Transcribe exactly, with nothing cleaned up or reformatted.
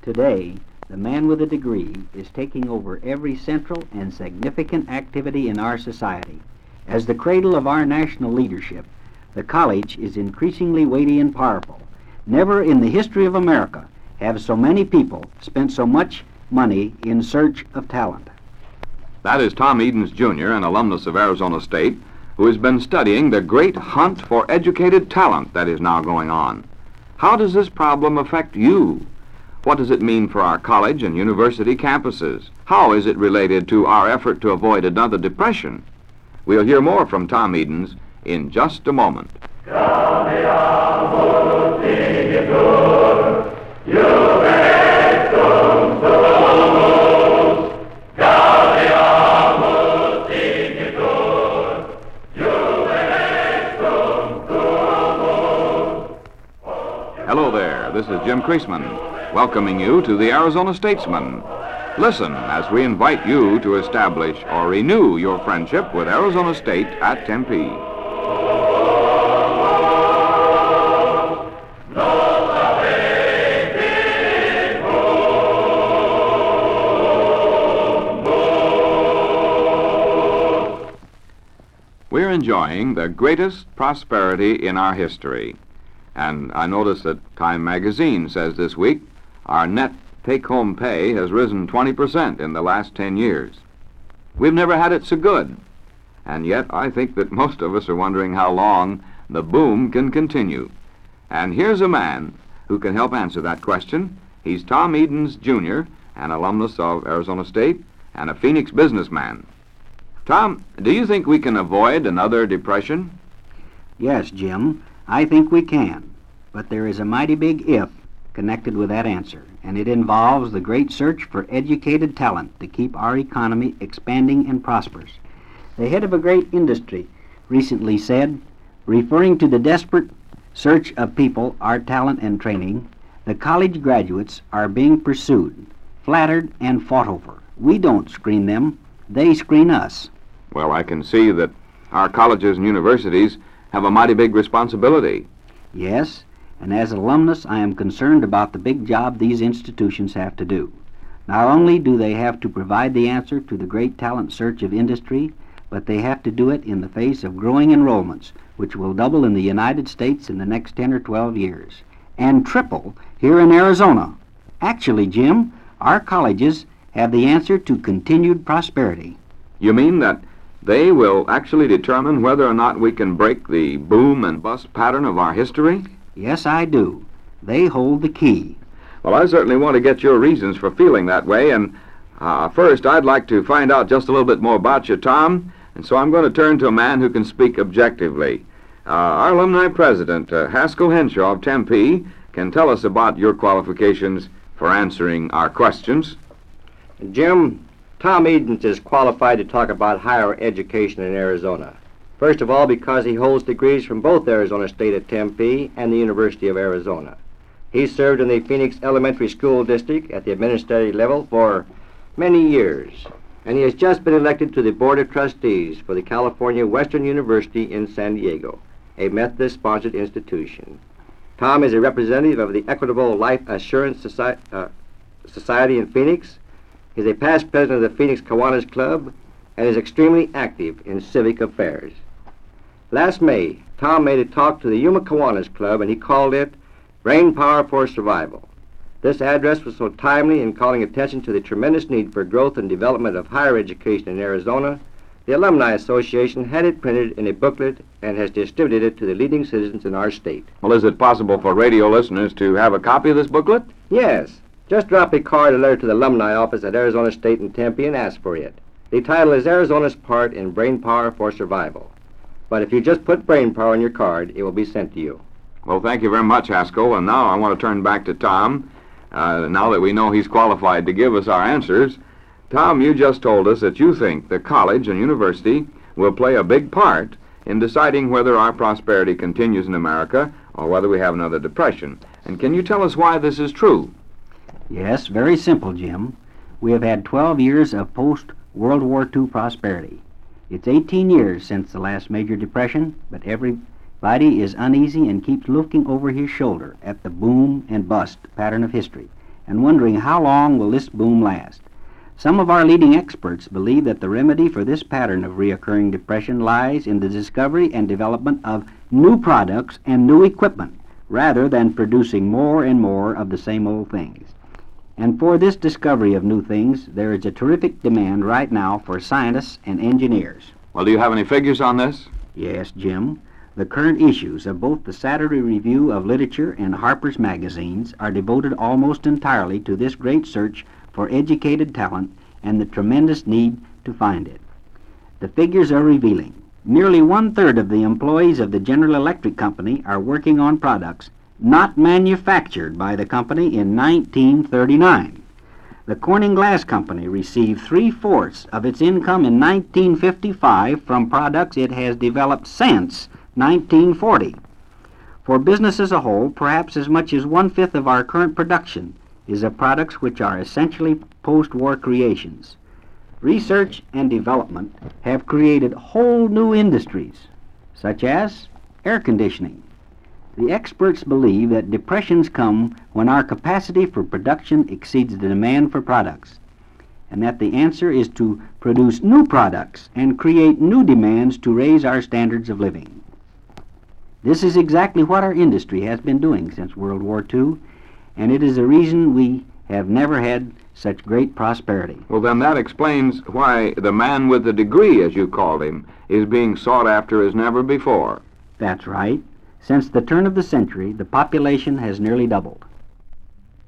Today, the man with a degree is taking over every central and significant activity in our society. As the cradle of our national leadership, the college is increasingly weighty and powerful. Never in the history of America have so many people spent so much money in search of talent. That is Tom Edens, Junior, an alumnus of Arizona State, who has been studying the great hunt for educated talent that is now going on. How does this problem affect you? What does it mean for our college and university campuses? How is it related to our effort to avoid another depression? We'll hear more from Tom Edens in just a moment. Hello there, this is Jim Creasman, welcoming you to the Arizona Statesman. Listen as we invite you to establish or renew your friendship with Arizona State at Tempe. We're enjoying the greatest prosperity in our history. And I notice that Time magazine says this week our net take-home pay has risen twenty percent in the last ten years. We've never had it so good. And yet I think that most of us are wondering how long the boom can continue. And here's a man who can help answer that question. He's Tom Edens, Junior, an alumnus of Arizona State and a Phoenix businessman. Tom, do you think we can avoid another depression? Yes, Jim, I think we can. But there is a mighty big if connected with that answer, and it involves the great search for educated talent to keep our economy expanding and prosperous. The head of a great industry recently said, referring to the desperate search of people, our talent and training, the college graduates are being pursued, flattered, and fought over. We don't screen them, they screen us. Well, I can see that our colleges and universities have a mighty big responsibility. Yes, and as an alumnus, I am concerned about the big job these institutions have to do. Not only do they have to provide the answer to the great talent search of industry, but they have to do it in the face of growing enrollments, which will double in the United States in the next ten or twelve years, and triple here in Arizona. Actually, Jim, our colleges have the answer to continued prosperity. You mean that they will actually determine whether or not we can break the boom and bust pattern of our history? Yes, I do. They hold the key. Well, I certainly want to get your reasons for feeling that way, and uh, first I'd like to find out just a little bit more about you, Tom, and so I'm going to turn to a man who can speak objectively. Uh, our alumni president, uh, Haskell Henshaw of Tempe, can tell us about your qualifications for answering our questions. Jim, Tom Edens is qualified to talk about higher education in Arizona. First of all, because he holds degrees from both Arizona State at Tempe and the University of Arizona. He served in the Phoenix Elementary School District at the administrative level for many years, and he has just been elected to the Board of Trustees for the California Western University in San Diego, a Methodist-sponsored institution. Tom is a representative of the Equitable Life Assurance Soci- uh, Society in Phoenix. He's a past president of the Phoenix Kiwanis Club and is extremely active in civic affairs. Last May, Tom made a talk to the Yuma Kiwanis Club, and he called it Brain Power for Survival. This address was so timely in calling attention to the tremendous need for growth and development of higher education in Arizona, the Alumni Association had it printed in a booklet and has distributed it to the leading citizens in our state. Well, is it possible for radio listeners to have a copy of this booklet? Yes. Just drop a card or letter to the alumni office at Arizona State in Tempe and ask for it. The title is Arizona's Part in Brain Power for Survival. But if you just put brain power on your card, it will be sent to you. Well, thank you very much, Haskell. And now I want to turn back to Tom. Uh, now that we know he's qualified to give us our answers, Tom, you just told us that you think the college and university will play a big part in deciding whether our prosperity continues in America or whether we have another depression. And can you tell us why this is true? Yes, very simple, Jim. We have had twelve years of post-World War Two prosperity. It's eighteen years since the last major depression, but everybody is uneasy and keeps looking over his shoulder at the boom and bust pattern of history. and wondering how long will this boom last. Some of our leading experts believe that the remedy for this pattern of reoccurring depression lies in the discovery and development of new products and new equipment, rather than producing more and more of the same old things. And for this discovery of new things, there is a terrific demand right now for scientists and engineers. Well, do you have any figures on this? Yes, Jim. The current issues of both the Saturday Review of Literature and Harper's magazines are devoted almost entirely to this great search for educated talent and the tremendous need to find it. The figures are revealing. Nearly one-third of the employees of the General Electric Company are working on products not manufactured by the company in nineteen thirty-nine. The Corning Glass Company received three-fourths of its income in nineteen fifty-five from products it has developed since nineteen forty. For business as a whole, perhaps as much as one-fifth of our current production is of products which are essentially post-war creations. Research and development have created whole new industries, such as air conditioning. The experts believe that depressions come when our capacity for production exceeds the demand for products, and that the answer is to produce new products and create new demands to raise our standards of living. This is exactly what our industry has been doing since World War Two, and it is a reason we have never had such great prosperity. Well, then that explains why the man with the degree, as you called him, is being sought after as never before. That's right. Since the turn of the century, the population has nearly doubled.